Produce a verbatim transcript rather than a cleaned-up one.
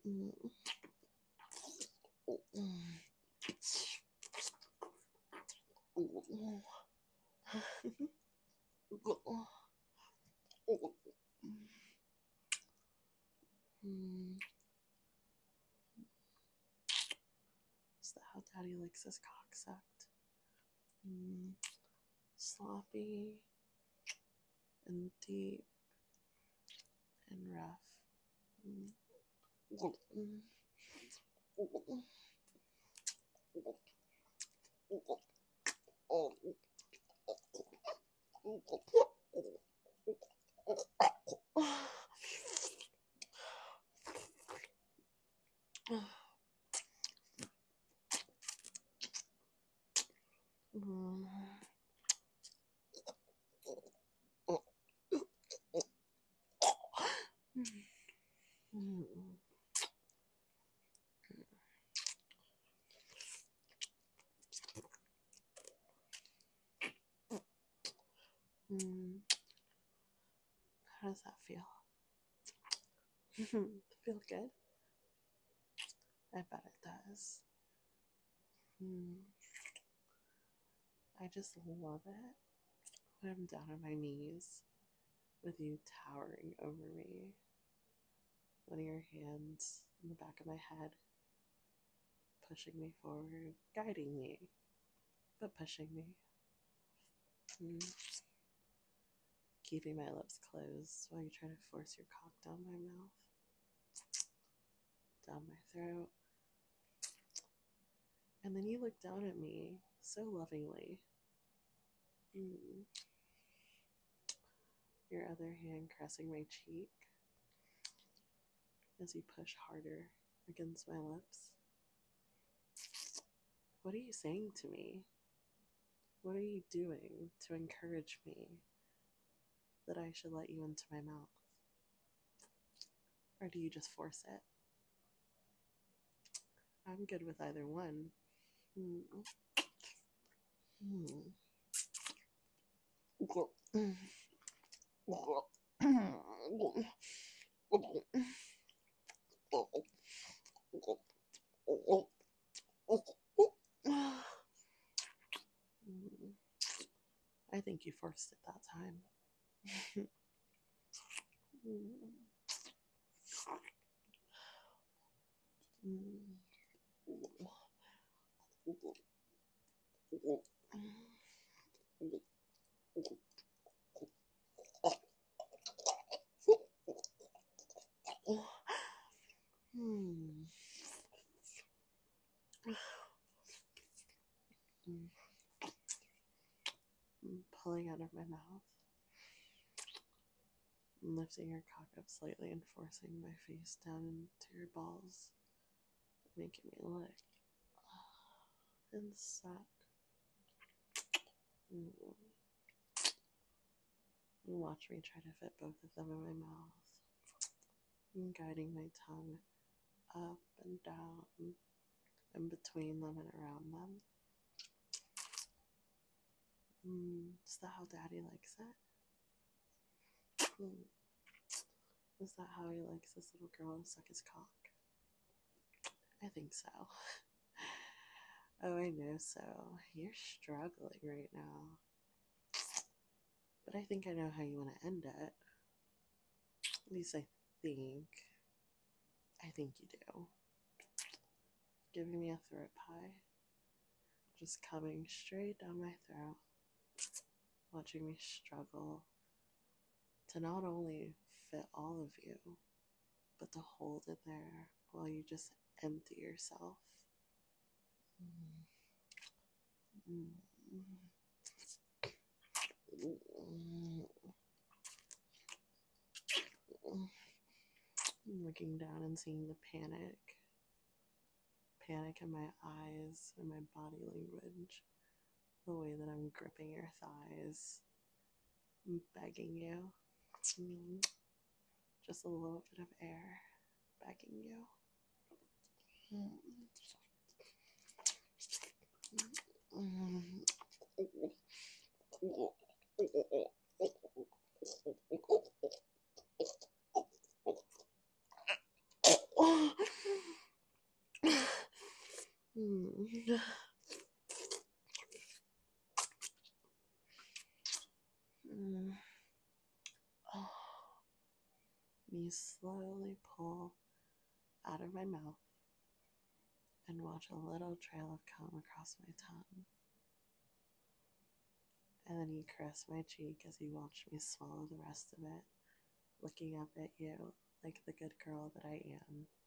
Mm. Is that how Daddy likes his cock sucked? Mm. Sloppy and deep and rough. Mm. Mm. How does that feel? Feel good? I bet it does. Mm. I just love it when I'm down on my knees with you towering over me. One of your hands in the back of my head, pushing me forward, guiding me, but pushing me. Mm. Keeping my lips closed while you try to force your cock down my mouth, down my throat. And then you look down at me so lovingly. Mm. Your other hand caressing my cheek as you push harder against my lips. What are you saying to me? What are you doing to encourage me that I should let you into my mouth? Or do you just force it? I'm good with either one. Mm. Mm. I think you forced it that time. Pulling out of my mouth, lifting your cock up slightly and forcing my face down into your balls, making me lick and suck. Mm. And watch me try to fit both of them in my mouth, and guiding my tongue up and down, and between them and around them. Mm. Is that how Daddy likes it? Mm. Is that how he likes this little girl to suck his cock? I think so. Oh, I know so. You're struggling right now. But I think I know how you want to end it. At least I think. I think you do. Giving me a throat pie. Just coming straight down my throat. Watching me struggle to not only fit all of you, but to hold it there while you just empty yourself. Mm. Mm. Looking down and seeing the panic. Panic in my eyes and my body language. The way that I'm gripping your thighs. I'm begging you. Mm. Just a little bit of air. Begging you. Mm. Mm. Mm. Oh. You slowly pull out of my mouth and watch a little trail of cum across my tongue. And then you caress my cheek as you watch me swallow the rest of it, looking up at you like the good girl that I am,